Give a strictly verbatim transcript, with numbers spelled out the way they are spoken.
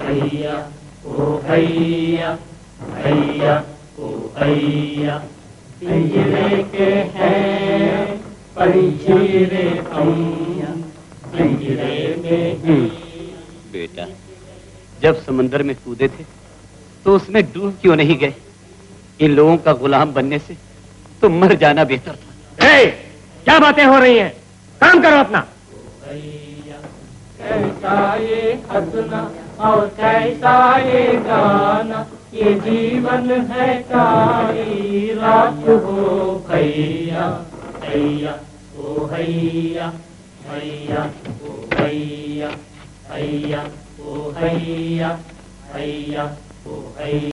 हैया ओ हैया, हैया ओ हैया। पिंजरे के हैं पंछी हम, पिंजरे में। बेटा, जब समंदर में कूदे थे तो उसमें डूब क्यों नहीं गए? इन लोगों का गुलाम बनने से तो मर जाना बेहतर था। ए, क्या बातें हो रही हैं? काम करो अपना। कैसा ये हंसना और कैसा ये गाना, ये जीवन है काली रात हो भैया, हैया ओ हैया, हैया ओ हैया, हैया ओ हैया, हैया ओ हैया।